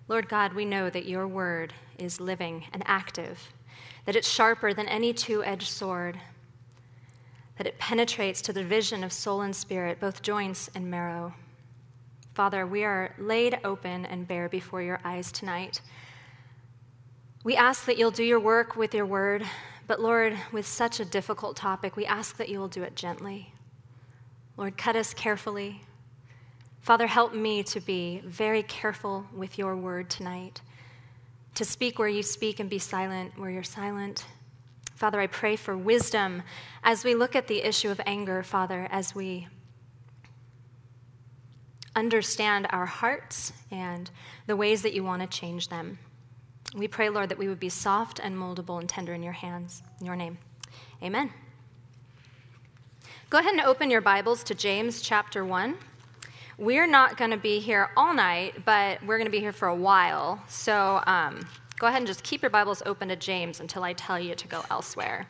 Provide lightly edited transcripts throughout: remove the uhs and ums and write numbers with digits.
Lord God, we know that your word is living and active, that it's sharper than any two-edged sword, that it penetrates to the division of soul and spirit, both joints and marrow. Father, we are laid open and bare before your eyes tonight. We ask that you'll do your work with your word, but Lord, with such a difficult topic, we ask that you will do it gently. Lord, cut us carefully. Father, help me to be very careful with your word tonight, to speak where you speak and be silent where you're silent. Father, I pray for wisdom as we look at the issue of anger, Father, as we understand our hearts and the ways that you want to change them. We pray, Lord, that we would be soft and moldable and tender in your hands. In your name, amen. Go ahead and open your Bibles to James chapter 1. We're not going to be here all night, but we're going to be here for a while. So go ahead and just keep your Bibles open to James until I tell you to go elsewhere.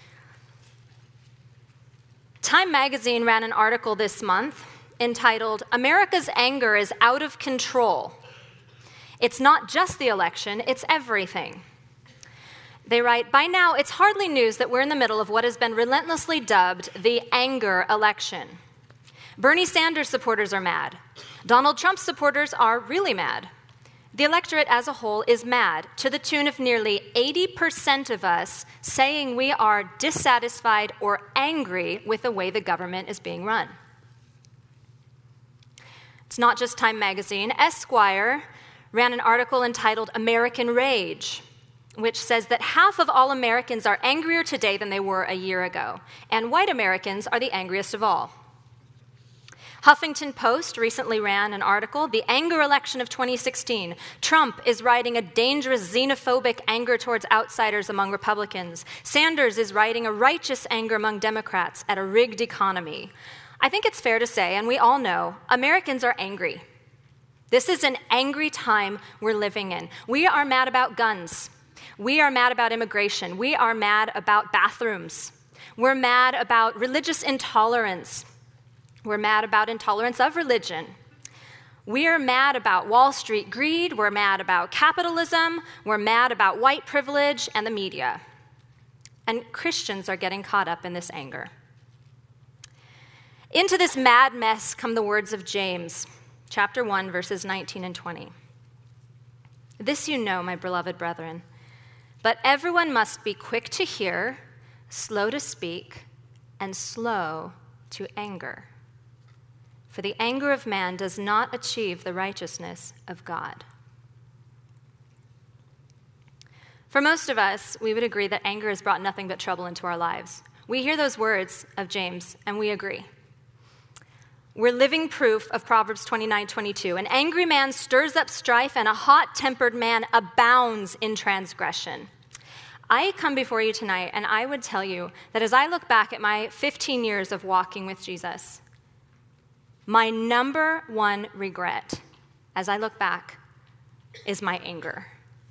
Time magazine ran an article this month entitled, "America's Anger is Out of Control. It's not just the election, it's everything." They write, "By now, it's hardly news that we're in the middle of what has been relentlessly dubbed the anger election. Bernie Sanders supporters are mad. Donald Trump supporters are really mad. The electorate as a whole is mad, to the tune of nearly 80% of us saying we are dissatisfied or angry with the way the government is being run." It's not just Time magazine. Esquire ran an article entitled "American Rage," which says that half of all Americans are angrier today than they were a year ago, and white Americans are the angriest of all. Huffington Post recently ran an article, "The Anger Election of 2016. Trump is riding a dangerous xenophobic anger towards outsiders among Republicans. Sanders is riding a righteous anger among Democrats at a rigged economy." I think it's fair to say, and we all know, Americans are angry. This is an angry time we're living in. We are mad about guns. We are mad about immigration. We are mad about bathrooms. We're mad about religious intolerance. We're mad about intolerance of religion. We are mad about Wall Street greed. We're mad about capitalism. We're mad about white privilege and the media. And Christians are getting caught up in this anger. Into this mad mess come the words of James, chapter 1, verses 19 and 20. "This you know, my beloved brethren, but everyone must be quick to hear, slow to speak, and slow to anger. For the anger of man does not achieve the righteousness of God." For most of us, we would agree that anger has brought nothing but trouble into our lives. We hear those words of James, and we agree. We're living proof of Proverbs 29:22. "An angry man stirs up strife, and a hot-tempered man abounds in transgression." I come before you tonight, and I would tell you that as I look back at my 15 years of walking with Jesus, my number one regret, as I look back, is my anger.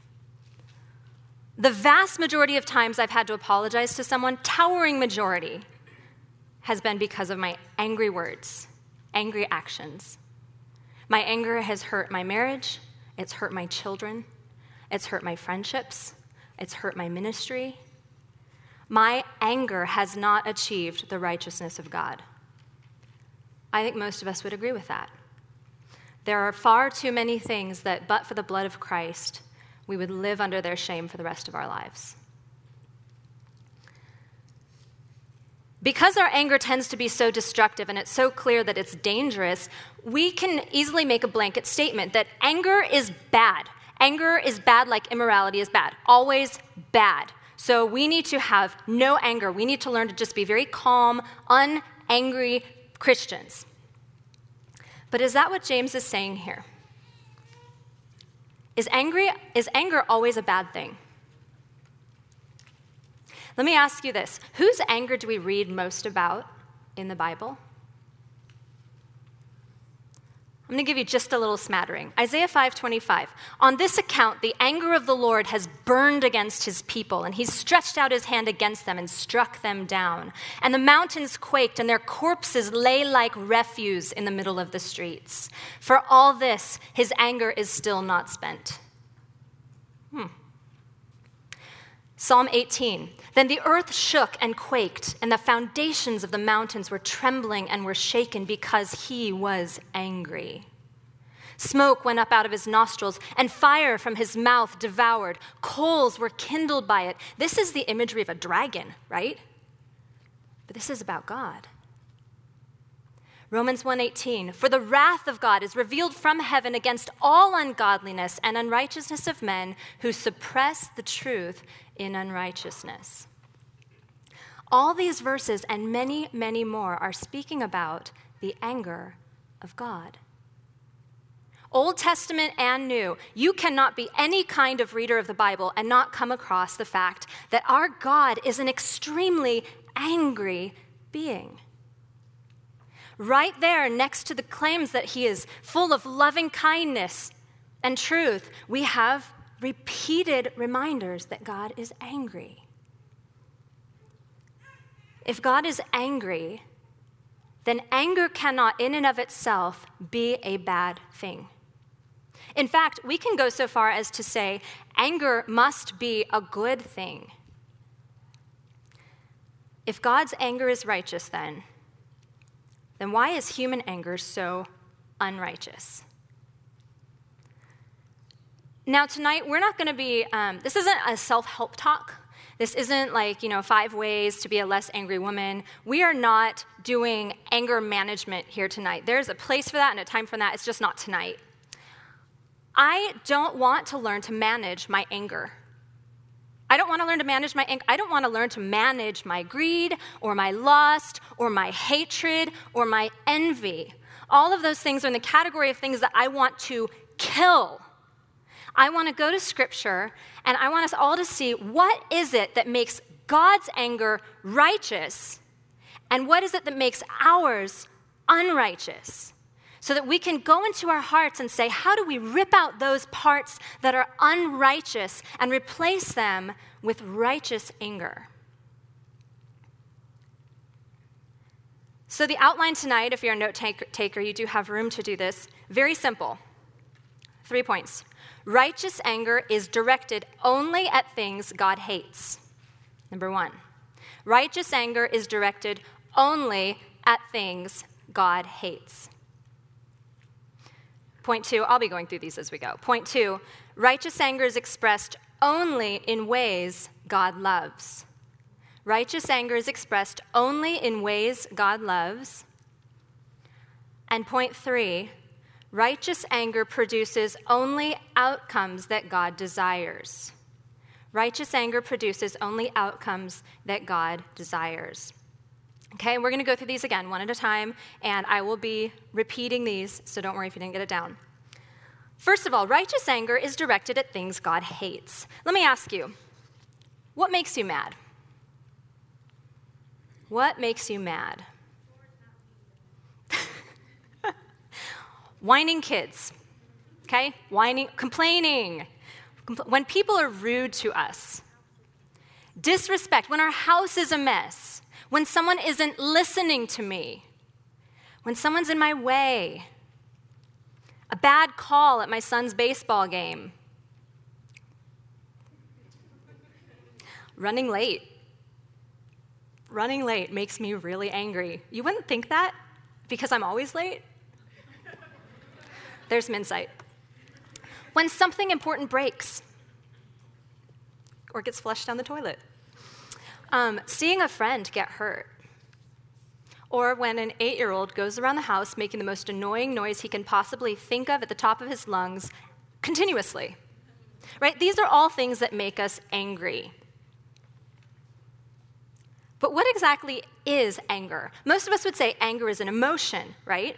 The vast majority of times I've had to apologize to someone, towering majority, has been because of my angry words, angry actions. My anger has hurt my marriage, it's hurt my children, it's hurt my friendships, it's hurt my ministry. My anger has not achieved the righteousness of God. I think most of us would agree with that. There are far too many things that, but for the blood of Christ, we would live under their shame for the rest of our lives. Because our anger tends to be so destructive and it's so clear that it's dangerous, we can easily make a blanket statement that anger is bad. Anger is bad like immorality is bad, always bad. So we need to have no anger. We need to learn to just be very calm, unangry Christians. But is that what James is saying here? Is anger always a bad thing? Let me ask you this. Whose anger do we read most about in the Bible? I'm going to give you just a little smattering. Isaiah 5:25. On this account, the anger of the Lord has burned against his people, and he's stretched out his hand against them and struck them down. And the mountains quaked, and their corpses lay like refuse in the middle of the streets. For all this, his anger is still not spent. Psalm 18. Then the earth shook and quaked, and the foundations of the mountains were trembling and were shaken because he was angry. Smoke went up out of his nostrils, and fire from his mouth devoured. Coals were kindled by it. This is the imagery of a dragon, right? But this is about God. Romans 1:18, for the wrath of God is revealed from heaven against all ungodliness and unrighteousness of men who suppress the truth in unrighteousness. All these verses and many, many more are speaking about the anger of God. Old Testament and New, you cannot be any kind of reader of the Bible and not come across the fact that our God is an extremely angry being. Right there, next to the claims that he is full of loving kindness and truth, we have repeated reminders that God is angry. If God is angry, then anger cannot in and of itself be a bad thing. In fact, we can go so far as to say anger must be a good thing. If God's anger is righteous, then why is human anger so unrighteous? Now, tonight, we're not going to be, this isn't a self-help talk. This isn't like, 5 ways to be a less angry woman. We are not doing anger management here tonight. There's a place for that and a time for that. It's just not tonight. I don't want to learn to manage my anger. I don't want to learn to manage my anger. I don't want to learn to manage my greed or my lust or my hatred or my envy. All of those things are in the category of things that I want to kill. I want to go to Scripture, and I want us all to see what is it that makes God's anger righteous, and what is it that makes ours unrighteous, so that we can go into our hearts and say, how do we rip out those parts that are unrighteous and replace them with righteous anger? So the outline tonight, if you're a note taker, you do have room to do this. Very simple. 3 points. Righteous anger is directed only at things God hates. Number 1. Righteous anger is directed only at things God hates. Point 2, I'll be going through these as we go. Point 2, righteous anger is expressed only in ways God loves. Righteous anger is expressed only in ways God loves. And point 3, righteous anger produces only outcomes that God desires. Righteous anger produces only outcomes that God desires. Okay, we're going to go through these again, one at a time, and I will be repeating these, so don't worry if you didn't get it down. First of all, righteous anger is directed at things God hates. Let me ask you, what makes you mad? What makes you mad? Whining kids, okay? Whining, complaining. When people are rude to us. Disrespect, when our house is a mess. When someone isn't listening to me. When someone's in my way. A bad call at my son's baseball game. Running late. Running late makes me really angry. You wouldn't think that because I'm always late? There's some insight. When something important breaks or gets flushed down the toilet. Seeing a friend get hurt. Or when an 8-year-old goes around the house making the most annoying noise he can possibly think of at the top of his lungs continuously. Right? These are all things that make us angry. But what exactly is anger? Most of us would say anger is an emotion, right?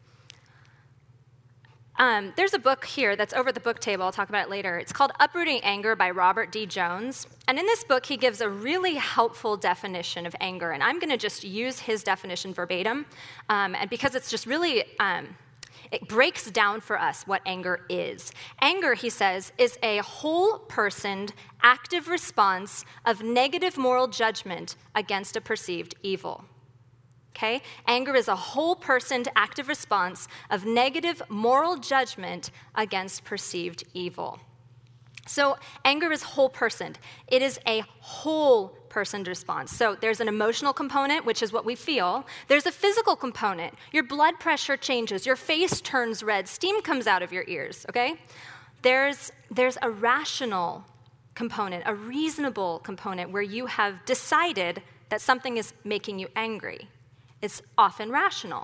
There's a book here that's over at the book table. I'll talk about it later. It's called Uprooting Anger by Robert D. Jones. And in this book, he gives a really helpful definition of anger. And I'm going to just use his definition verbatim. And because it's just really, It breaks down for us what anger is. Anger, he says, is a whole-personed, active response of negative moral judgment against a perceived evil. Okay? Anger is a whole-personed, active response of negative moral judgment against perceived evil. So anger is whole-personed. It is a whole-personed response. So there's an emotional component, which is what we feel. There's a physical component. Your blood pressure changes. Your face turns red. Steam comes out of your ears, okay? There's a rational component, a reasonable component where you have decided that something is making you angry. It's often rational.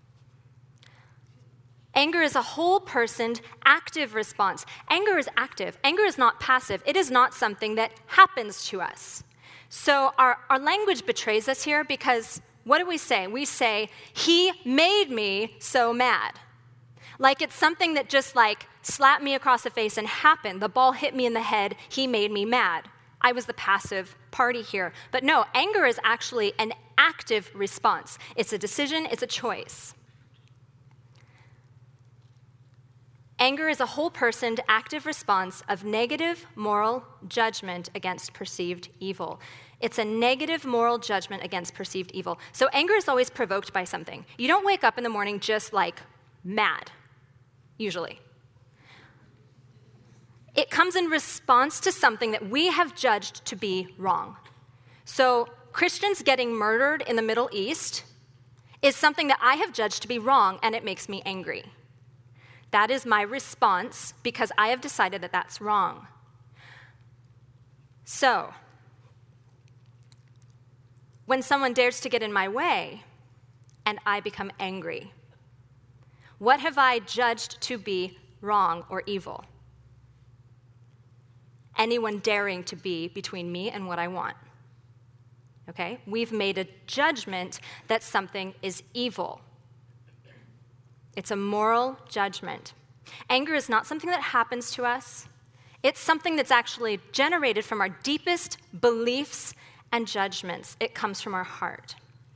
Anger is a whole-personed, active response. Anger is active. Anger is not passive. It is not something that happens to us. So our language betrays us here because what do we say? We say, he made me so mad. Like it's something that just like slapped me across the face and happened. The ball hit me in the head. He made me mad. I was the passive party here. But no, anger is actually an active response. It's a decision. It's a choice. Anger is a whole-personed, active response of negative moral judgment against perceived evil. It's a negative moral judgment against perceived evil. So anger is always provoked by something. You don't wake up in the morning just like mad, usually. It comes in response to something that we have judged to be wrong. So Christians getting murdered in the Middle East is something that I have judged to be wrong, and it makes me angry. That is my response because I have decided that that's wrong. So, when someone dares to get in my way and I become angry, what have I judged to be wrong or evil? Anyone daring to be between me and what I want. Okay? We've made a judgment that something is evil. It's a moral judgment. Anger is not something that happens to us. It's something that's actually generated from our deepest beliefs and judgments. It comes from our heart.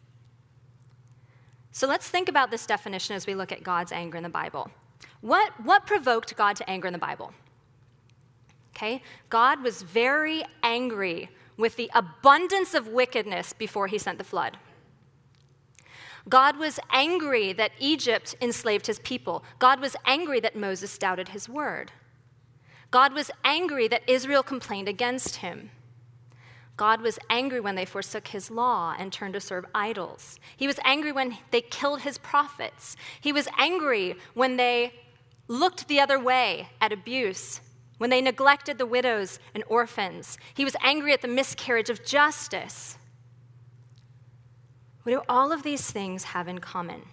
So let's think about this definition as we look at God's anger in the Bible. What provoked God to anger in the Bible? Okay, God was very angry with the abundance of wickedness before he sent the flood. God was angry that Egypt enslaved his people. God was angry that Moses doubted his word. God was angry that Israel complained against him. God was angry when they forsook his law and turned to serve idols. He was angry when they killed his prophets. He was angry when they looked the other way at abuse, when they neglected the widows and orphans. He was angry at the miscarriage of justice. What do all of these things have in common?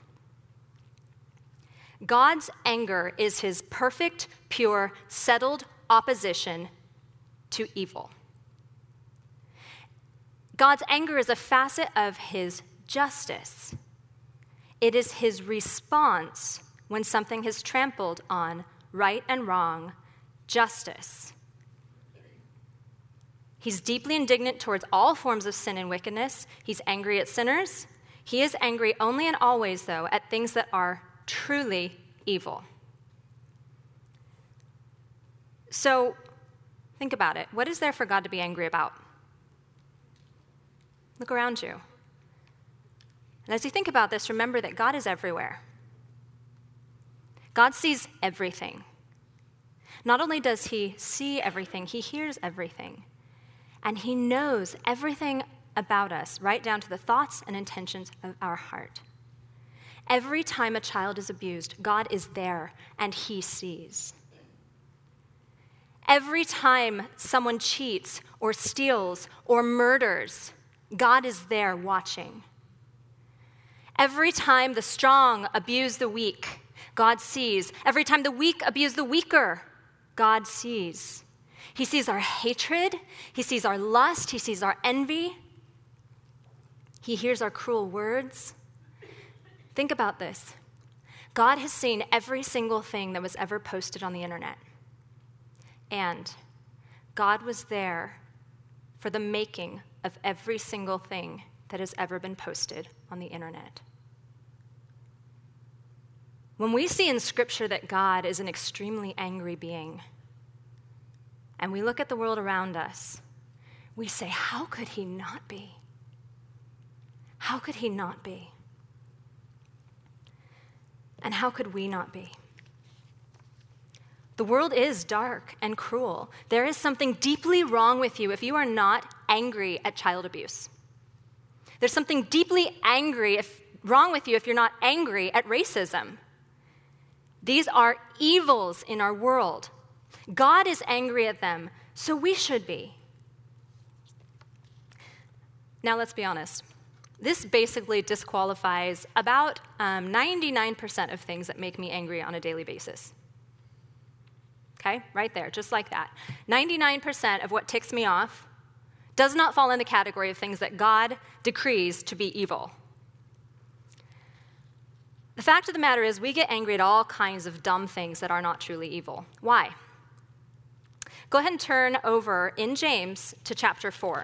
God's anger is his perfect, pure, settled opposition to evil. God's anger is a facet of his justice. It is his response when something has trampled on right and wrong, justice. He's deeply indignant towards all forms of sin and wickedness. He's angry at sinners. He is angry only and always, though, at things that are truly evil. So, think about it. What is there for God to be angry about? Look around you. And as you think about this, remember that God is everywhere. God sees everything. Not only does he see everything, he hears everything. And he knows everything about us, right down to the thoughts and intentions of our heart. Every time a child is abused, God is there and he sees. Every time someone cheats or steals or murders, God is there watching. Every time the strong abuse the weak, God sees. Every time the weak abuse the weaker, God sees. He sees our hatred. He sees our lust. He sees our envy. He hears our cruel words. Think about this. God has seen every single thing that was ever posted on the internet. And God was there for the making of every single thing that has ever been posted on the internet. When we see in Scripture that God is an extremely angry being, and we look at the world around us, we say, how could he not be? How could he not be? And how could we not be? The world is dark and cruel. There is something deeply wrong with you if you are not angry at child abuse. There's something deeply wrong with you if you're not angry at racism. These are evils in our world. God is angry at them, so we should be. Now, let's be honest. This basically disqualifies about 99% of things that make me angry on a daily basis. Okay, right there, just like that. 99% of what ticks me off does not fall in the category of things that God decrees to be evil. The fact of the matter is, we get angry at all kinds of dumb things that are not truly evil. Why? Go ahead and turn over in James to chapter 4.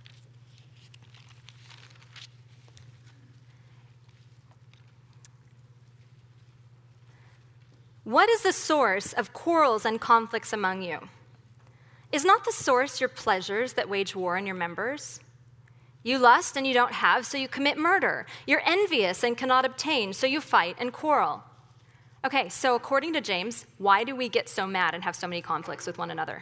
What is the source of quarrels and conflicts among you? Is not the source your pleasures that wage war in your members? You lust and you don't have, so you commit murder. You're envious and cannot obtain, so you fight and quarrel. Okay, so according to James, why do we get so mad and have so many conflicts with one another?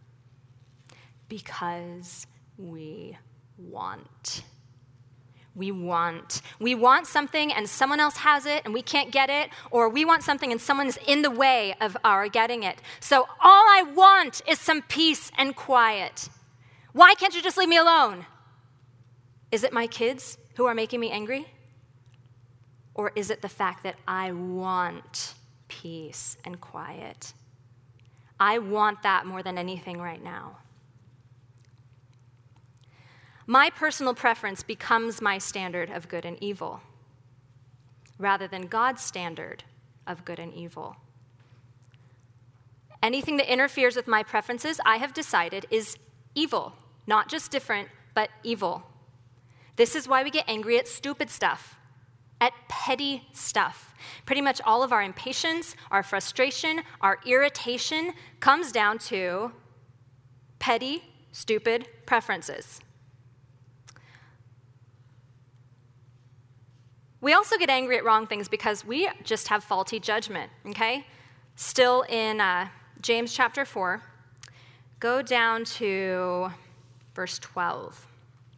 Because we want. We want something and someone else has it and we can't get it, or we want something and someone's in the way of our getting it. So all I want is some peace and quiet. Why can't you just leave me alone? Is it my kids who are making me angry? Or is it the fact that I want peace and quiet? I want that more than anything right now. My personal preference becomes my standard of good and evil, rather than God's standard of good and evil. Anything that interferes with my preferences, I have decided, is evil. Not just different, but evil. This is why we get angry at stupid stuff, at petty stuff. Pretty much all of our impatience, our frustration, our irritation comes down to petty, stupid preferences. We also get angry at wrong things because we just have faulty judgment, okay? Still in James chapter 4, go down to verse 12.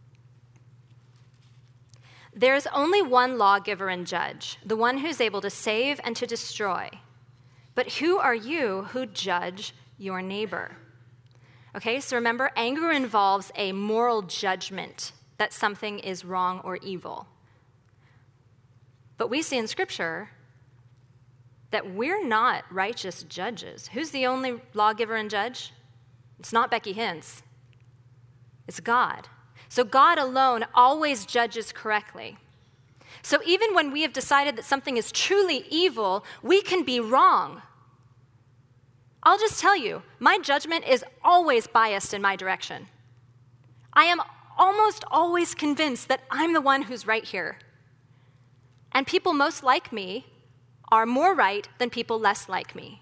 There is only one lawgiver and judge, the one who's able to save and to destroy. But who are you who judge your neighbor? Okay, so remember, anger involves a moral judgment that something is wrong or evil. But we see in Scripture that we're not righteous judges. Who's the only lawgiver and judge? It's not Becky Hintz. It's God. So God alone always judges correctly. So even when we have decided that something is truly evil, we can be wrong. I'll just tell you, my judgment is always biased in my direction. I am almost always convinced that I'm the one who's right here. And people most like me are more right than people less like me.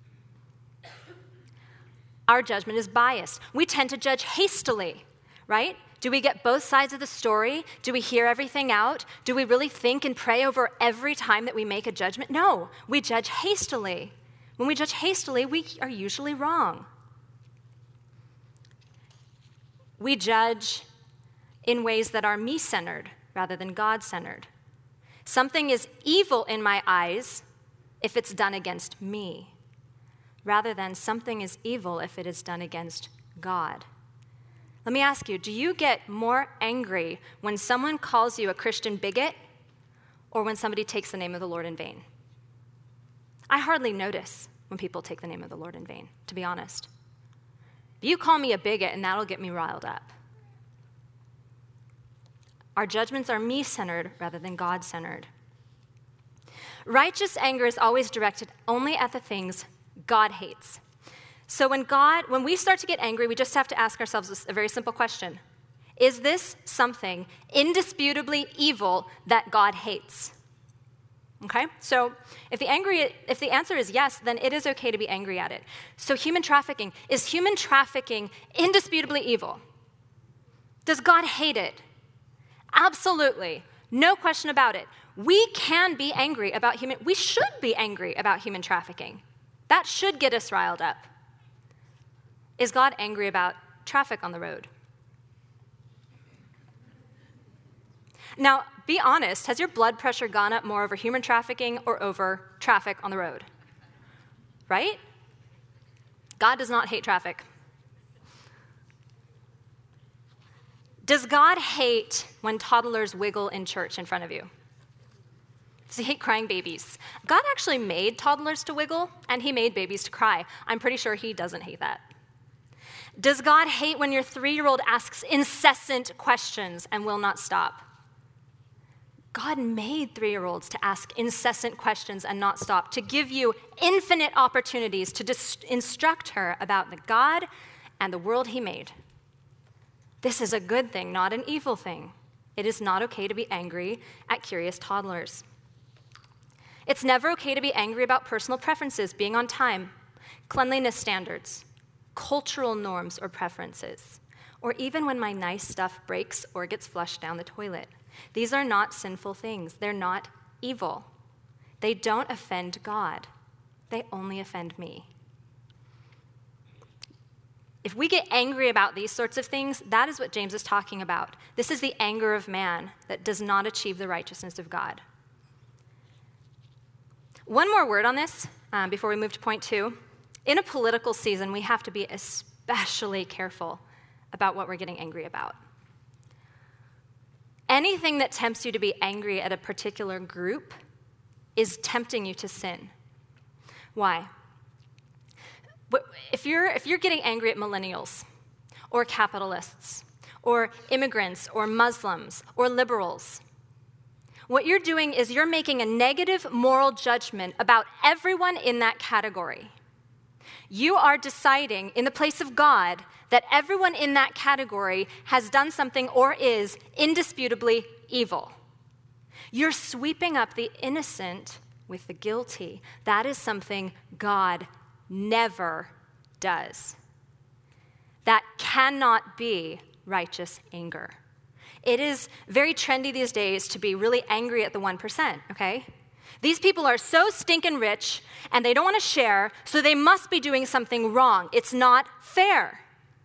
Our judgment is biased. We tend to judge hastily, right? Do we get both sides of the story? Do we hear everything out? Do we really think and pray over every time that we make a judgment? No, we judge hastily. When we judge hastily, we are usually wrong. We judge in ways that are me-centered rather than God-centered. Something is evil in my eyes if it's done against me, rather than something is evil if it is done against God. Let me ask you, do you get more angry when someone calls you a Christian bigot or when somebody takes the name of the Lord in vain? I hardly notice when people take the name of the Lord in vain, to be honest. You call me a bigot and that'll get me riled up. Our judgments are me-centered rather than God-centered. Righteous anger is always directed only at the things God hates. So when we start to get angry, we just have to ask ourselves a very simple question. Is this something indisputably evil that God hates? Okay? So if the answer is yes, then it is okay to be angry at it. So is human trafficking indisputably evil? Does God hate it? Absolutely. No question about it. We can be angry about we should be angry about human trafficking. That should get us riled up. Is God angry about traffic on the road? Now, be honest, has your blood pressure gone up more over human trafficking or over traffic on the road? Right? God does not hate traffic. Does God hate when toddlers wiggle in church in front of you? Does he hate crying babies? God actually made toddlers to wiggle, and he made babies to cry. I'm pretty sure he doesn't hate that. Does God hate when your 3-year-old asks incessant questions and will not stop? God made 3-year-olds to ask incessant questions and not stop, to give you infinite opportunities to instruct her about the God and the world he made. This is a good thing, not an evil thing. It is not okay to be angry at curious toddlers. It's never okay to be angry about personal preferences, being on time, cleanliness standards, cultural norms or preferences, or even when my nice stuff breaks or gets flushed down the toilet. These are not sinful things. They're not evil. They don't offend God. They only offend me. If we get angry about these sorts of things, that is what James is talking about. This is the anger of man that does not achieve the righteousness of God. One more word on this before we move to point 2. In a political season, we have to be especially careful about what we're getting angry about. Anything that tempts you to be angry at a particular group is tempting you to sin. Why? If you're getting angry at millennials, or capitalists, or immigrants, or Muslims, or liberals, what you're doing is you're making a negative moral judgment about everyone in that category. You are deciding in the place of God that everyone in that category has done something or is indisputably evil. You're sweeping up the innocent with the guilty. That is something God never does. That cannot be righteous anger. It is very trendy these days to be really angry at the 1%, okay? These people are so stinking rich, and they don't want to share, so they must be doing something wrong. It's not fair.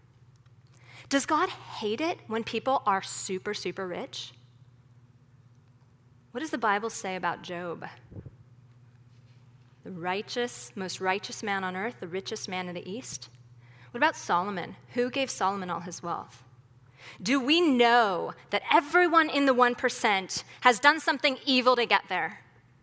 Does God hate it when people are super, super rich? What does the Bible say about Job? The most righteous man on earth, the richest man in the East? What about Solomon? Who gave Solomon all his wealth? Do we know that everyone in the 1% has done something evil to get there?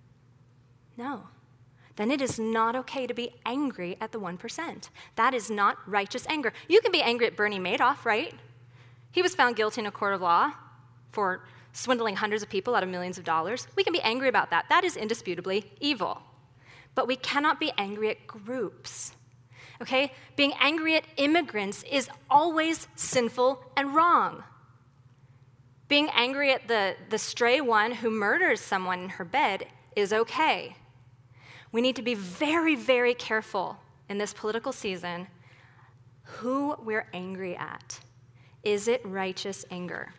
No. Then it is not okay to be angry at the 1%. That is not righteous anger. You can be angry at Bernie Madoff, right? He was found guilty in a court of law for swindling hundreds of people out of millions of dollars. We can be angry about that. That is indisputably evil. But we cannot be angry at groups. Okay? Being angry at immigrants is always sinful and wrong. Being angry at the stray one who murders someone in her bed is okay. We need to be very, very careful in this political season who we're angry at. Is it righteous anger?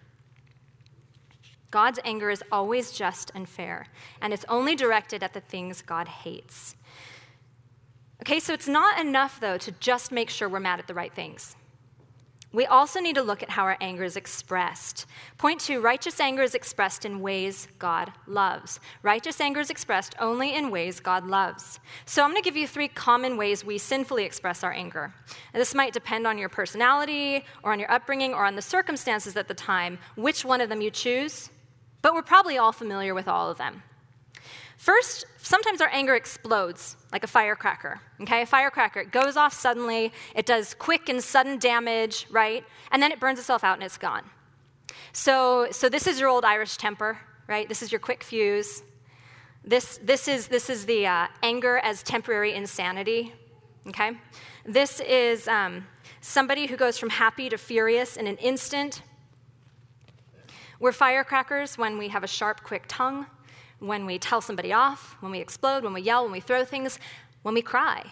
God's anger is always just and fair, and it's only directed at the things God hates. Okay, so it's not enough, though, to just make sure we're mad at the right things. We also need to look at how our anger is expressed. Point 2, righteous anger is expressed in ways God loves. Righteous anger is expressed only in ways God loves. So I'm going to give you 3 common ways we sinfully express our anger. And this might depend on your personality or on your upbringing or on the circumstances at the time, which one of them you choose, but we're probably all familiar with all of them. First, sometimes our anger explodes like a firecracker, okay? A firecracker, it goes off suddenly, it does quick and sudden damage, right? And then it burns itself out and it's gone. So this is your old Irish temper, right? This is your quick fuse. This is the anger as temporary insanity, okay? This is somebody who goes from happy to furious in an instant. We're firecrackers when we have a sharp, quick tongue. when we tell somebody off, when we explode, when we yell, when we throw things, when we cry.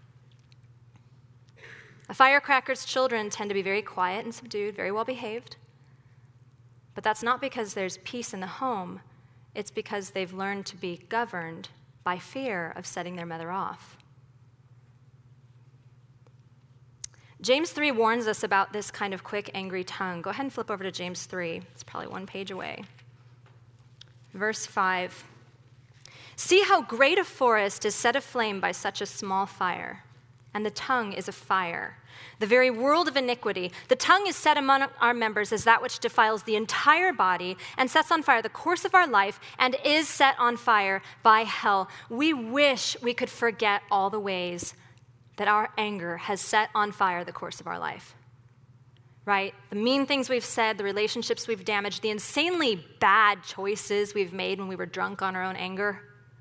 A firecracker's children tend to be very quiet and subdued, very well behaved. But that's not because there's peace in the home. It's because they've learned to be governed by fear of setting their mother off. James 3 warns us about this kind of quick, angry tongue. Go ahead and flip over to James 3. It's probably one page away. Verse 5. See how great a forest is set aflame by such a small fire, and the tongue is a fire, the very world of iniquity. The tongue is set among our members as that which defiles the entire body and sets on fire the course of our life and is set on fire by hell. We wish we could forget all the ways that our anger has set on fire the course of our life. Right? The mean things we've said, the relationships we've damaged, the insanely bad choices we've made when we were drunk on our own anger.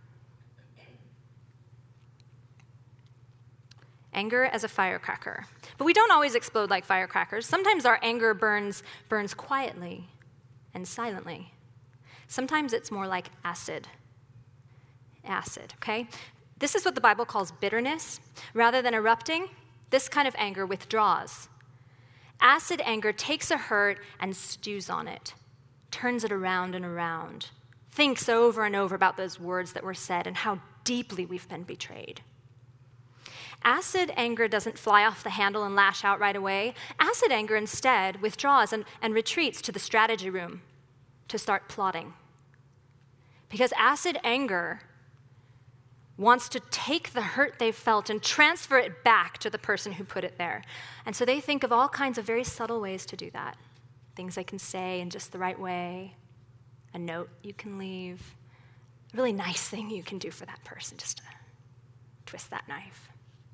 Anger as a firecracker. But we don't always explode like firecrackers. Sometimes our anger burns quietly and silently. Sometimes it's more like acid. Acid, okay? This is what the Bible calls bitterness. Rather than erupting, this kind of anger withdraws. Acid anger takes a hurt and stews on it, turns it around and around, thinks over and over about those words that were said and how deeply we've been betrayed. Acid anger doesn't fly off the handle and lash out right away. Acid anger instead withdraws and retreats to the strategy room to start plotting. Because acid anger wants to take the hurt they've felt and transfer it back to the person who put it there. And so they think of all kinds of very subtle ways to do that. Things they can say in just the right way, a note you can leave, a really nice thing you can do for that person, just to twist that knife.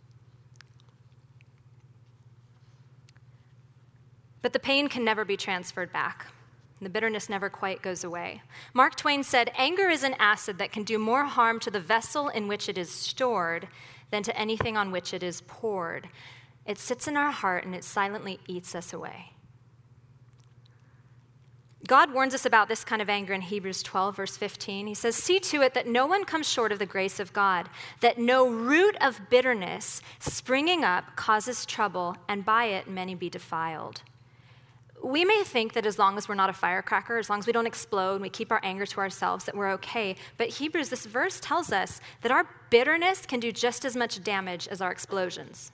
But the pain can never be transferred back. The bitterness never quite goes away. Mark Twain said, anger is an acid that can do more harm to the vessel in which it is stored than to anything on which it is poured. It sits in our heart and it silently eats us away. God warns us about this kind of anger in Hebrews 12, verse 15. He says, see to it that no one comes short of the grace of God, that no root of bitterness springing up causes trouble, and by it many be defiled. We may think that as long as we're not a firecracker, as long as we don't explode and we keep our anger to ourselves, that we're okay. But Hebrews, this verse tells us that our bitterness can do just as much damage as our explosions.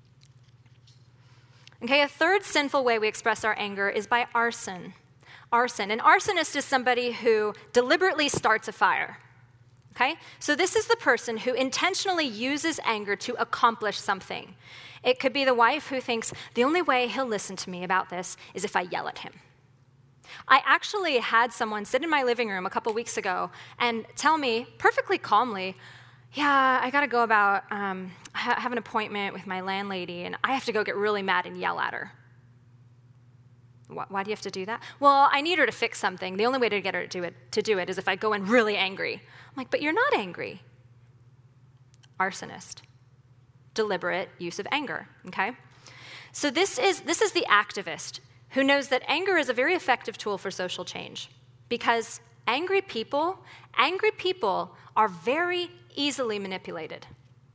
Okay, a third sinful way we express our anger is by arson. Arson. An arsonist is somebody who deliberately starts a fire. Okay? So this is the person who intentionally uses anger to accomplish something. It could be the wife who thinks, the only way he'll listen to me about this is if I yell at him. I actually had someone sit in my living room a couple weeks ago and tell me perfectly calmly, yeah, I got to go about, I have an appointment with my landlady, and I have to go get really mad and yell at her. Why do you have to do that? Well, I need her to fix something. The only way to get her to do it is if I go in really angry. I'm like, but you're not angry. Arsonist. Deliberate use of anger, okay? So this is the activist who knows that anger is a very effective tool for social change because angry people are very easily manipulated.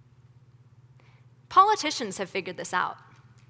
Politicians have figured this out.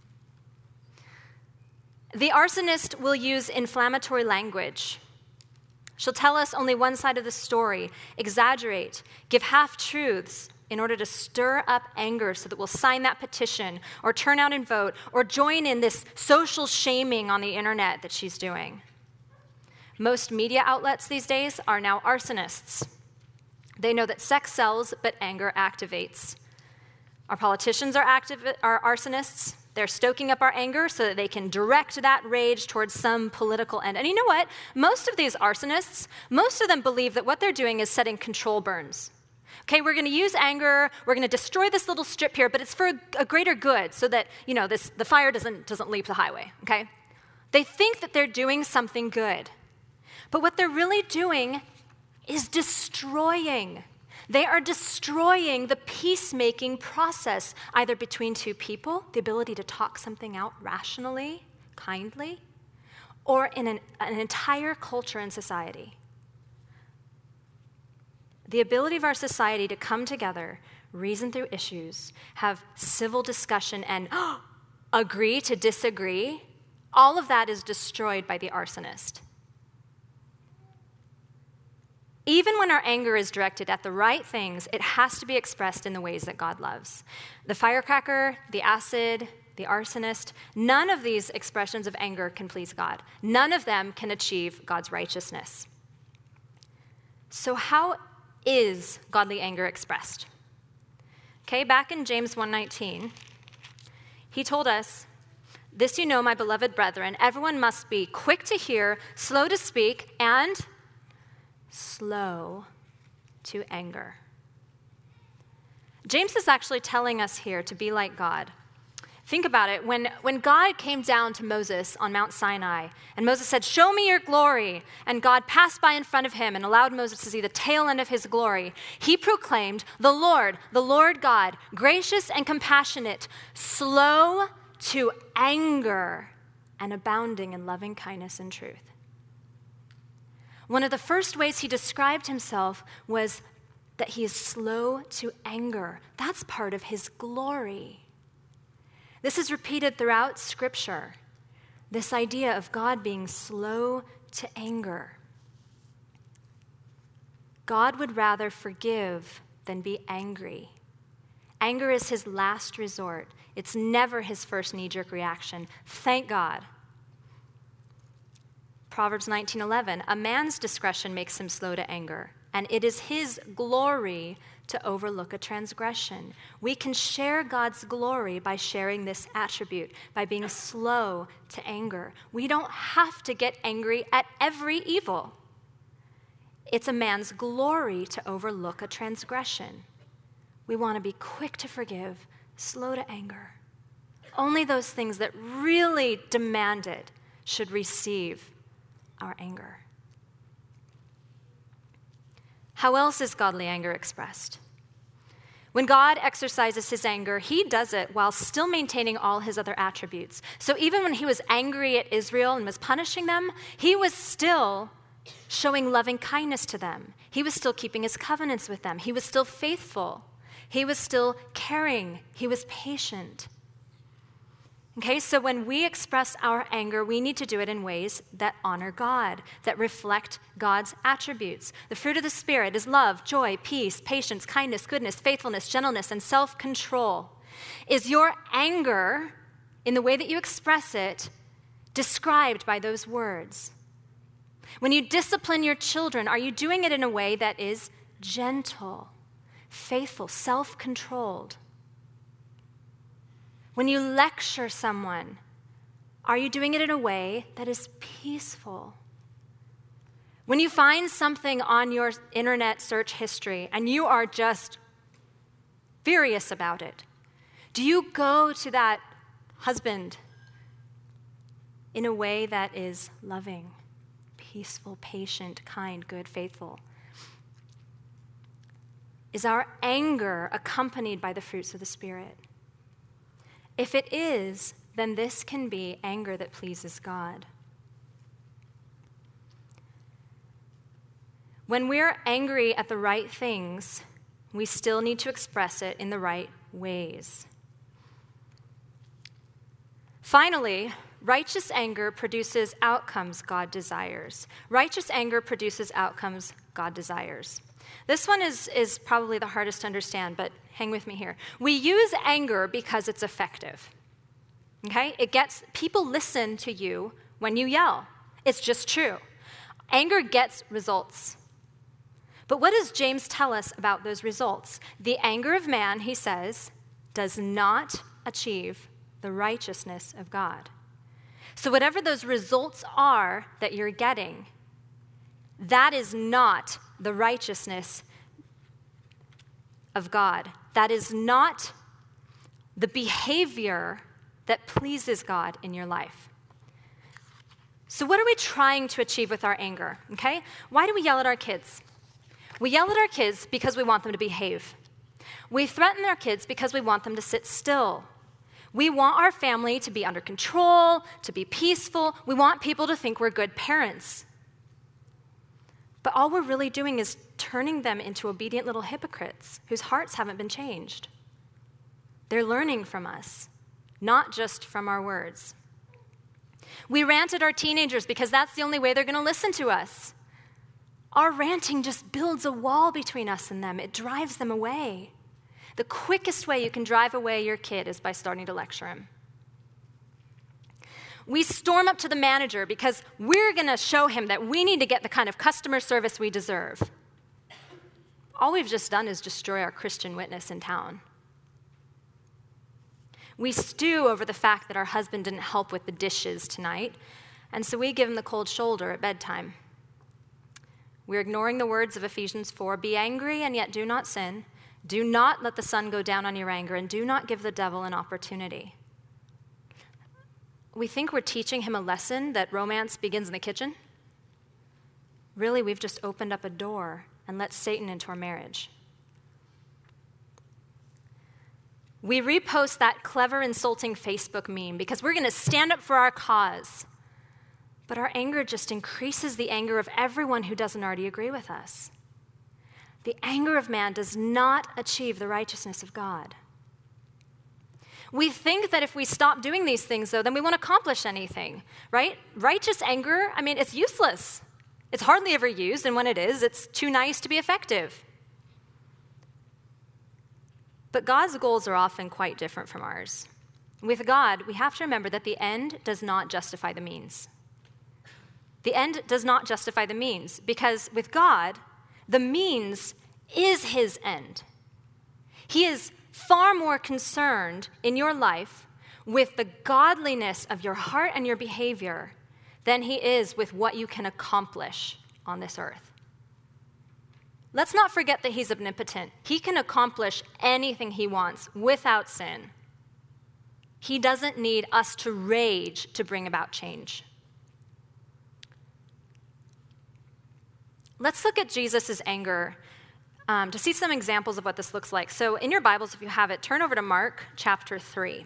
The arsonist will use inflammatory language. She'll tell us only one side of the story, exaggerate, give half-truths in order to stir up anger so that we'll sign that petition or turn out and vote or join in this social shaming on the internet that she's doing. Most media outlets these days are now arsonists. They know that sex sells, but anger activates. Our politicians are arsonists. They're stoking up our anger so that they can direct that rage towards some political end. And you know what? Most of these arsonists, most of them believe that what they're doing is setting control burns. Okay, we're going to use anger, we're going to destroy this little strip here, but it's for a greater good so that, the fire doesn't leap the highway, okay? They think that they're doing something good. But what they're really doing is destroying. They are destroying the peacemaking process, either between two people, the ability to talk something out rationally, kindly, or in an entire culture and society. The ability of our society to come together, reason through issues, have civil discussion, and agree to disagree, all of that is destroyed by the arsonist. Even when our anger is directed at the right things, it has to be expressed in the ways that God loves. The firecracker, the acid, the arsonist, none of these expressions of anger can please God. None of them can achieve God's righteousness. So how is godly anger expressed? Okay, back in James 1:19, he told us, "This you know, my beloved brethren, everyone must be quick to hear, slow to speak, and slow to anger." James is actually telling us here to be like God. Think about it. When God came down to Moses on Mount Sinai, and Moses said, "Show me your glory," and God passed by in front of him and allowed Moses to see the tail end of his glory, he proclaimed, the Lord God, gracious and compassionate, slow to anger, and abounding in loving kindness and truth. One of the first ways he described himself was that he is slow to anger. That's part of his glory. This is repeated throughout Scripture, this idea of God being slow to anger. God would rather forgive than be angry. Anger is his last resort. It's never his first knee-jerk reaction. Thank God. Proverbs 19:11, "A man's discretion makes him slow to anger, and it is his glory to overlook a transgression." We can share God's glory by sharing this attribute, by being slow to anger. We don't have to get angry at every evil. It's a man's glory to overlook a transgression. We want to be quick to forgive, slow to anger. Only those things that really demand it should receive our anger. How else is godly anger expressed? When God exercises his anger, he does it while still maintaining all his other attributes. So even when he was angry at Israel and was punishing them, he was still showing loving kindness to them. He was still keeping his covenants with them. He was still faithful. He was still caring. He was patient. Okay, so when we express our anger, we need to do it in ways that honor God, that reflect God's attributes. The fruit of the Spirit is love, joy, peace, patience, kindness, goodness, faithfulness, gentleness, and self-control. Is your anger, in the way that you express it, described by those words? When you discipline your children, are you doing it in a way that is gentle, faithful, self-controlled? When you lecture someone, are you doing it in a way that is peaceful? When you find something on your internet search history and you are just furious about it, do you go to that husband in a way that is loving, peaceful, patient, kind, good, faithful? Is our anger accompanied by the fruits of the Spirit? If it is, then this can be anger that pleases God. When we're angry at the right things, we still need to express it in the right ways. Finally, righteous anger produces outcomes God desires. Righteous anger produces outcomes God desires. This one is probably the hardest to understand, but hang with me here. We use anger because it's effective. Okay? People listen to you when you yell. It's just true. Anger gets results. But what does James tell us about those results? The anger of man, he says, does not achieve the righteousness of God. So whatever those results are that you're getting, that is not the righteousness of God. That is not the behavior that pleases God in your life. So what are we trying to achieve with our anger? Okay? Why do we yell at our kids? We yell at our kids because we want them to behave. We threaten our kids because we want them to sit still. We want our family to be under control, to be peaceful. We want people to think we're good parents. But all we're really doing is turning them into obedient little hypocrites whose hearts haven't been changed. They're learning from us, not just from our words. We rant at our teenagers because that's the only way they're going to listen to us. Our ranting just builds a wall between us and them. It drives them away. The quickest way you can drive away your kid is by starting to lecture him. We storm up to the manager because we're going to show him that we need to get the kind of customer service we deserve. All we've just done is destroy our Christian witness in town. We stew over the fact that our husband didn't help with the dishes tonight, and so we give him the cold shoulder at bedtime. We're ignoring the words of Ephesians 4, "Be angry and yet do not sin. Do not let the sun go down on your anger, and do not give the devil an opportunity." We think we're teaching him a lesson that romance begins in the kitchen. Really, we've just opened up a door and let Satan into our marriage. We repost that clever, insulting Facebook meme because we're going to stand up for our cause. But our anger just increases the anger of everyone who doesn't already agree with us. The anger of man does not achieve the righteousness of God. We think that if we stop doing these things, though, then we won't accomplish anything, right? Righteous anger, it's useless. It's hardly ever used, and when it is, it's too nice to be effective. But God's goals are often quite different from ours. With God, we have to remember that the end does not justify the means. The end does not justify the means, because with God, the means is his end. He is far more concerned in your life with the godliness of your heart and your behavior than he is with what you can accomplish on this earth. Let's not forget that he's omnipotent. He can accomplish anything he wants without sin. He doesn't need us to rage to bring about change. Let's look at Jesus' anger to see some examples of what this looks like. So in your Bibles, if you have it, turn over to Mark chapter 3.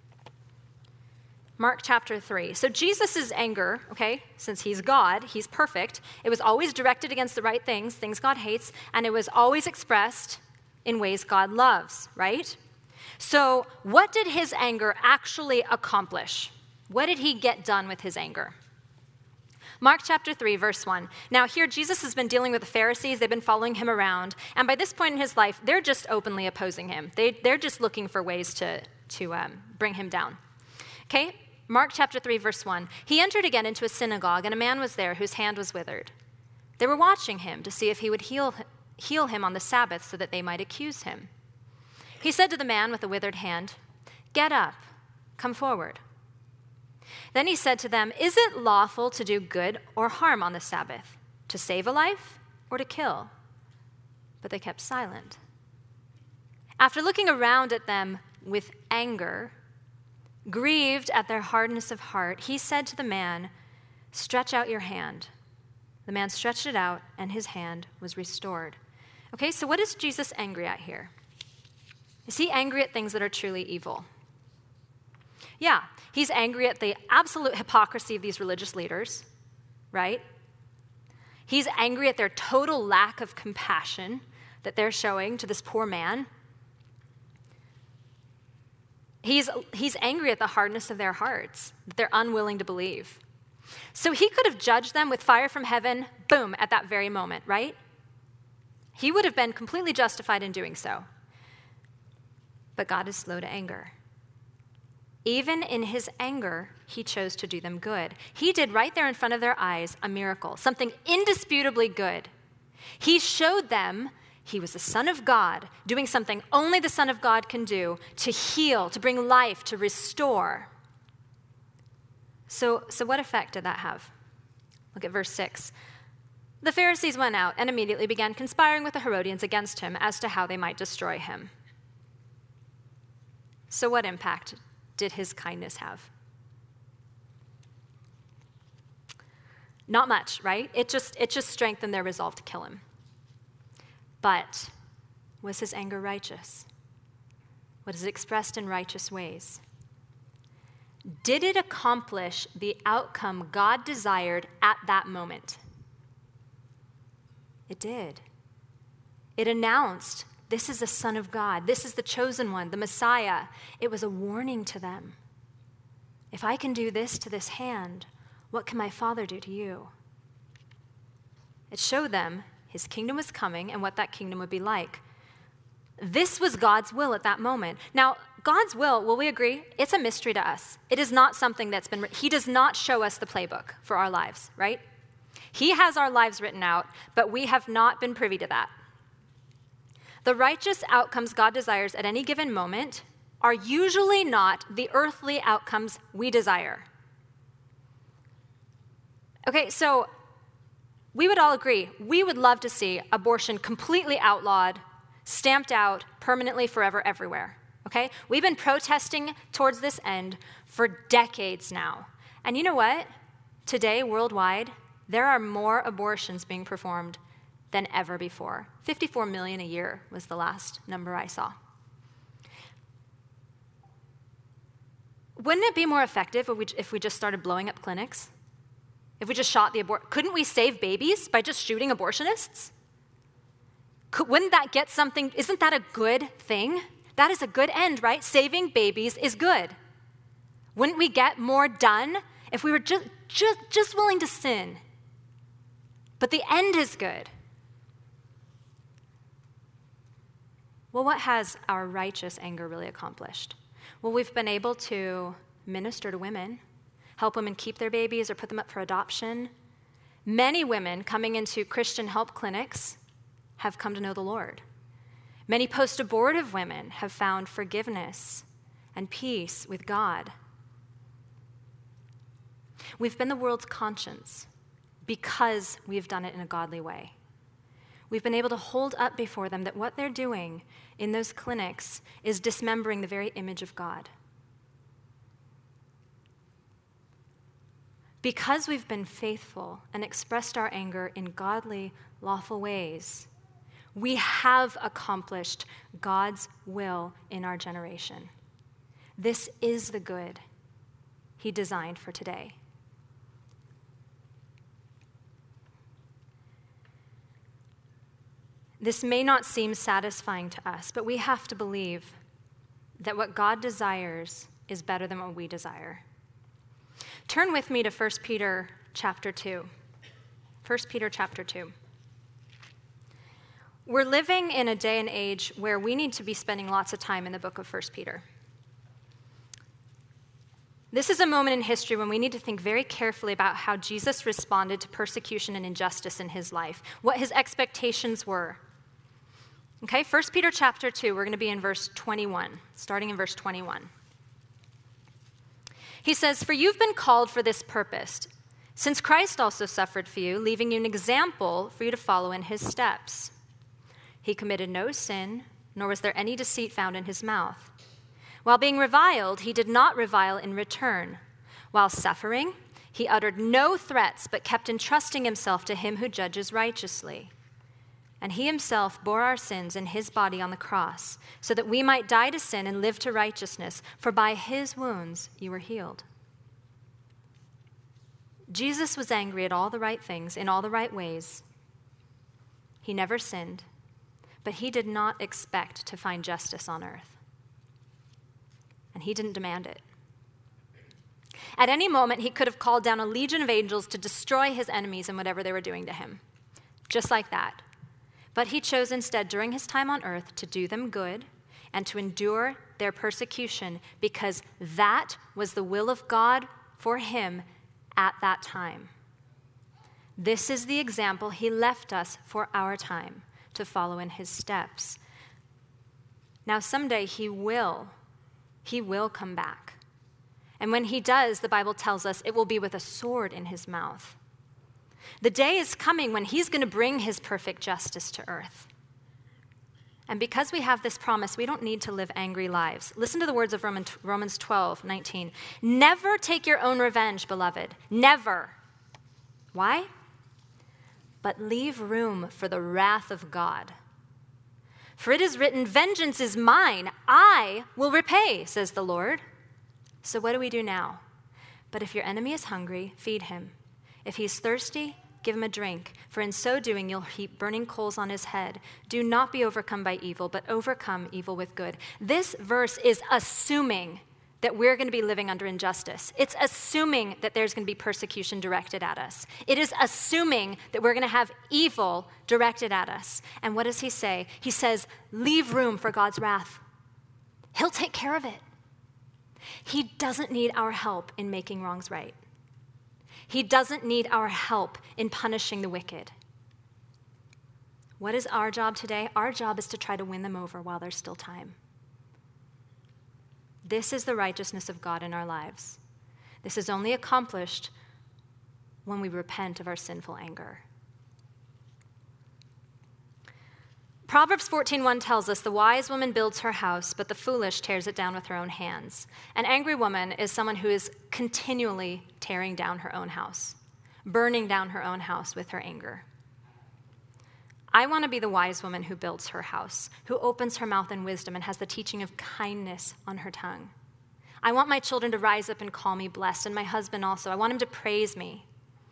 Mark chapter 3. So Jesus' anger, since he's God, he's perfect, it was always directed against the right things God hates, and it was always expressed in ways God loves, right? So what did his anger actually accomplish? What did he get done with his anger? Mark chapter 3, verse 1. Now here Jesus has been dealing with the Pharisees. They've been following him around. And by this point in his life, they're just openly opposing him. They're just looking for ways to bring him down. Okay, Mark chapter 3, verse 1. He entered again into a synagogue, and a man was there whose hand was withered. They were watching him to see if he would heal him on the Sabbath so that they might accuse him. He said to the man with the withered hand, "Get up, come forward." Then he said to them, "Is it lawful to do good or harm on the Sabbath, to save a life or to kill?" But they kept silent. After looking around at them with anger, grieved at their hardness of heart, he said to the man, "Stretch out your hand." The man stretched it out, and his hand was restored. Okay, so what is Jesus angry at here? Is he angry at things that are truly evil? Yeah, he's angry at the absolute hypocrisy of these religious leaders, right? He's angry at their total lack of compassion that they're showing to this poor man. He's angry at the hardness of their hearts, that they're unwilling to believe. So he could have judged them with fire from heaven, boom, at that very moment, right? He would have been completely justified in doing so. But God is slow to anger. Even in his anger, he chose to do them good. He did right there in front of their eyes a miracle, something indisputably good. He showed them he was the Son of God, doing something only the Son of God can do, to heal, to bring life, to restore. So what effect did that have? Look at verse 6. The Pharisees went out and immediately began conspiring with the Herodians against him as to how they might destroy him. So what impact did his kindness have? Not much, right? It just strengthened their resolve to kill him. But was his anger righteous? Was it expressed in righteous ways? Did it accomplish the outcome God desired at that moment? It did. It announced, this is the Son of God. This is the chosen one, the Messiah. It was a warning to them. If I can do this to this hand, what can my Father do to you? It showed them his kingdom was coming and what that kingdom would be like. This was God's will at that moment. Now, God's will we agree? It's a mystery to us. It is not something that's been, he does not show us the playbook for our lives, right? He has our lives written out, but we have not been privy to that. The righteous outcomes God desires at any given moment are usually not the earthly outcomes we desire. Okay, so we would all agree, we would love to see abortion completely outlawed, stamped out permanently forever everywhere, okay? We've been protesting towards this end for decades now. And you know what? Today, worldwide, there are more abortions being performed than ever before. 54 million a year was the last number I saw. Wouldn't it be more effective if we just started blowing up clinics? If we just shot the couldn't we save babies by just shooting abortionists? Wouldn't that get something, isn't that a good thing? That is a good end, right? Saving babies is good. Wouldn't we get more done if we were just willing to sin? But the end is good. Well, what has our righteous anger really accomplished? Well, we've been able to minister to women, help women keep their babies or put them up for adoption. Many women coming into Christian help clinics have come to know the Lord. Many post-abortive women have found forgiveness and peace with God. We've been the world's conscience because we've done it in a godly way. We've been able to hold up before them that what they're doing in those clinics is dismembering the very image of God. Because we've been faithful and expressed our anger in godly, lawful ways, we have accomplished God's will in our generation. This is the good he designed for today. This may not seem satisfying to us, but we have to believe that what God desires is better than what we desire. Turn with me to 1 Peter chapter 2. 1 Peter chapter 2. We're living in a day and age where we need to be spending lots of time in the book of 1 Peter. This is a moment in history when we need to think very carefully about how Jesus responded to persecution and injustice in his life, what his expectations were. Okay, 1 Peter chapter 2, we're going to be in verse 21, starting in verse 21. He says, "For you've been called for this purpose, since Christ also suffered for you, leaving you an example for you to follow in his steps. He committed no sin, nor was there any deceit found in his mouth. While being reviled, he did not revile in return. While suffering, he uttered no threats, but kept entrusting himself to him who judges righteously. And he himself bore our sins in his body on the cross, so that we might die to sin and live to righteousness, for by his wounds you were healed." Jesus was angry at all the right things, in all the right ways. He never sinned, but he did not expect to find justice on earth. And he didn't demand it. At any moment, he could have called down a legion of angels to destroy his enemies and whatever they were doing to him. Just like that. But he chose instead, during his time on earth, to do them good and to endure their persecution because that was the will of God for him at that time. This is the example he left us for our time, to follow in his steps. Now, someday he will come back. And when he does, the Bible tells us it will be with a sword in his mouth. The day is coming when he's going to bring his perfect justice to earth. And because we have this promise, we don't need to live angry lives. Listen to the words of Romans 12:19. "Never take your own revenge, beloved. Never." Why? "But leave room for the wrath of God. For it is written, 'Vengeance is mine, I will repay,' says the Lord." So what do we do now? "But if your enemy is hungry, feed him. If he's thirsty, give him a drink, for in so doing you'll heap burning coals on his head. Do not be overcome by evil, but overcome evil with good. This verse is assuming that we're going to be living under injustice. It's assuming that there's going to be persecution directed at us. It is assuming that we're going to have evil directed at us. And what does he say? He says, leave room for God's wrath. He'll take care of it. He doesn't need our help in making wrongs right. He doesn't need our help in punishing the wicked. What is our job today? Our job is to try to win them over while there's still time. This is the righteousness of God in our lives. This is only accomplished when we repent of our sinful anger. Proverbs 14:1 tells us, the wise woman builds her house, but the foolish tears it down with her own hands. An angry woman is someone who is continually tearing down her own house, burning down her own house with her anger. I want to be the wise woman who builds her house, who opens her mouth in wisdom and has the teaching of kindness on her tongue. I want my children to rise up and call me blessed, and my husband also. I want him to praise me.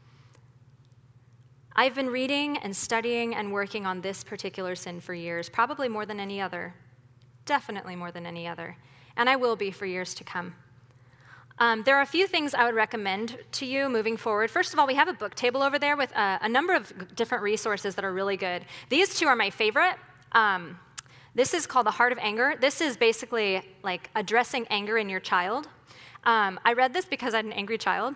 I've been reading and studying and working on this particular sin for years, probably more than any other, definitely more than any other, and I will be for years to come. There are a few things I would recommend to you moving forward. First of all, we have a book table over there with a number of different resources that are really good. These two are my favorite. This is called The Heart of Anger. This is basically like addressing anger in your child. I read this because I had an angry child.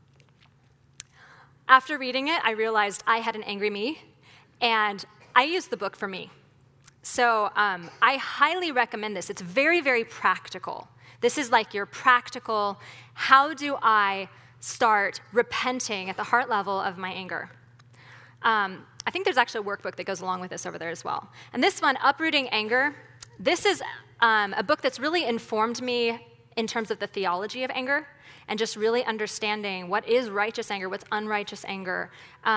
After reading it, I realized I had an angry me, and I used the book for me. So I highly recommend this. It's very, very practical. This is like your practical, how do I start repenting at the heart level of my anger? I think there's actually a workbook that goes along with this over there as well. And this one, Uprooting Anger, this is a book that's really informed me in terms of the theology of anger and just really understanding what is righteous anger, what's unrighteous anger.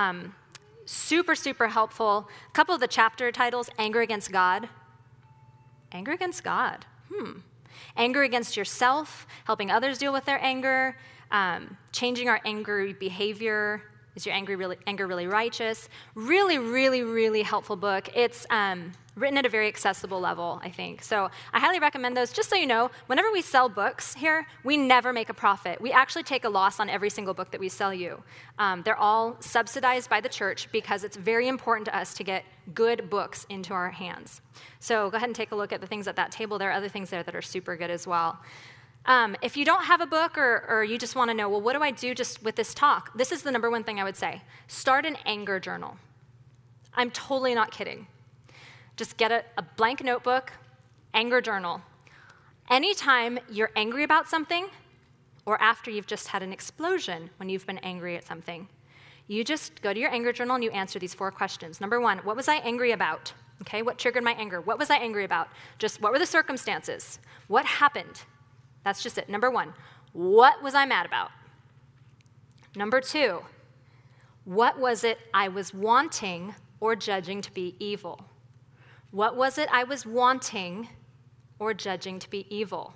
Super, super helpful. A couple of the chapter titles, Anger Against God. Anger against God. Anger against yourself, helping others deal with their anger, changing our angry behavior. Is your anger really righteous? Really, really, really helpful book. It's written at a very accessible level, I think. So I highly recommend those. Just so you know, whenever we sell books here, we never make a profit. We actually take a loss on every single book that we sell you. They're all subsidized by the church because it's very important to us to get good books into our hands. So go ahead and take a look at the things at that table. There are other things there that are super good as well. If you don't have a book or you just want to know, well, what do I do just with this talk? This is the number one thing I would say. Start an anger journal. I'm totally not kidding. Just get a blank notebook, anger journal. Anytime you're angry about something, or after you've just had an explosion when you've been angry at something, you just go to your anger journal and you answer these 4 questions. Number 1, what was I angry about? Okay, what triggered my anger? What was I angry about? Just what were the circumstances? What happened? That's just it. Number 1, what was I mad about? Number 2, what was it I was wanting or judging to be evil? What was it I was wanting or judging to be evil?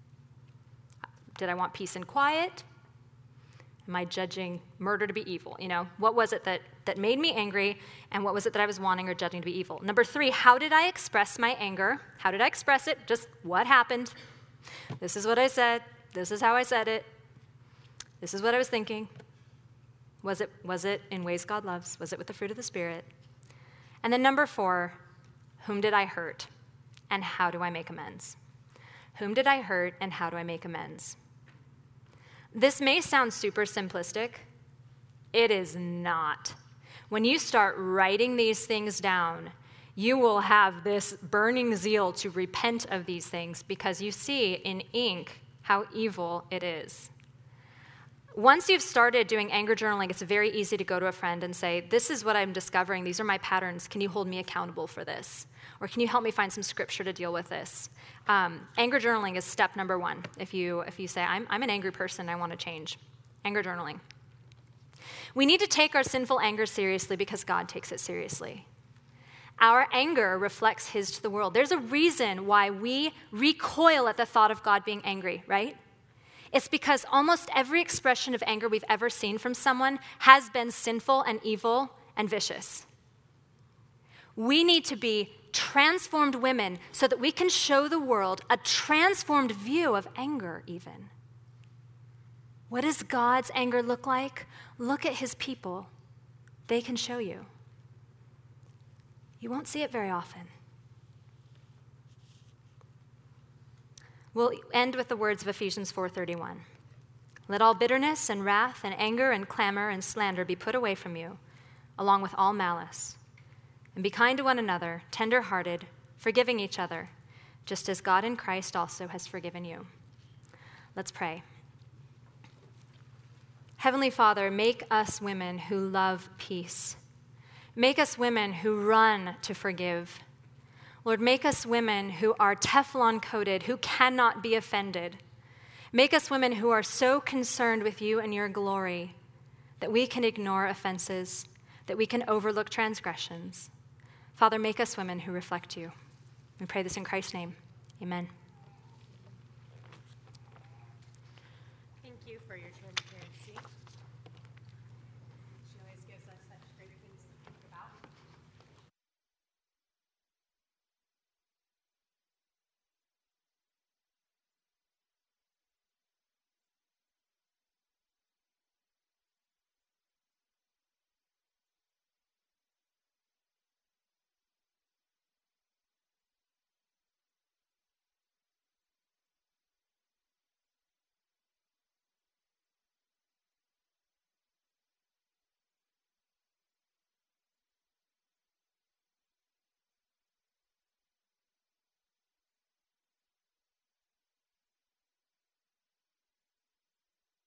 Did I want peace and quiet? Am I judging murder to be evil? What was it that made me angry, and what was it that I was wanting or judging to be evil? Number 3, how did I express my anger? How did I express it? Just what happened? This is what I said. This is how I said it. This is what I was thinking. Was it in ways God loves? Was it with the fruit of the Spirit? And then number 4, whom did I hurt, and how do I make amends? Whom did I hurt, and how do I make amends? This may sound super simplistic. It is not. When you start writing these things down, you will have this burning zeal to repent of these things because you see in ink how evil it is. Once you've started doing anger journaling, it's very easy to go to a friend and say, this is what I'm discovering. These are my patterns. Can you hold me accountable for this? Or can you help me find some scripture to deal with this? Anger journaling is step number 1. If you say, I'm an angry person, I want to change. Anger journaling. We need to take our sinful anger seriously because God takes it seriously. Our anger reflects his to the world. There's a reason why we recoil at the thought of God being angry, right? It's because almost every expression of anger we've ever seen from someone has been sinful and evil and vicious. We need to be transformed women so that we can show the world a transformed view of anger even. What does God's anger look like? Look at his people. They can show you. You won't see it very often. We'll end with the words of Ephesians 4:31. Let all bitterness and wrath and anger and clamor and slander be put away from you, along with all malice. And be kind to one another, tender-hearted, forgiving each other, just as God in Christ also has forgiven you. Let's pray. Heavenly Father, make us women who love peace. Make us women who run to forgive. Lord, make us women who are Teflon-coated, who cannot be offended. Make us women who are so concerned with you and your glory that we can ignore offenses, that we can overlook transgressions. Father, make us women who reflect you. We pray this in Christ's name. Amen. Thank you for your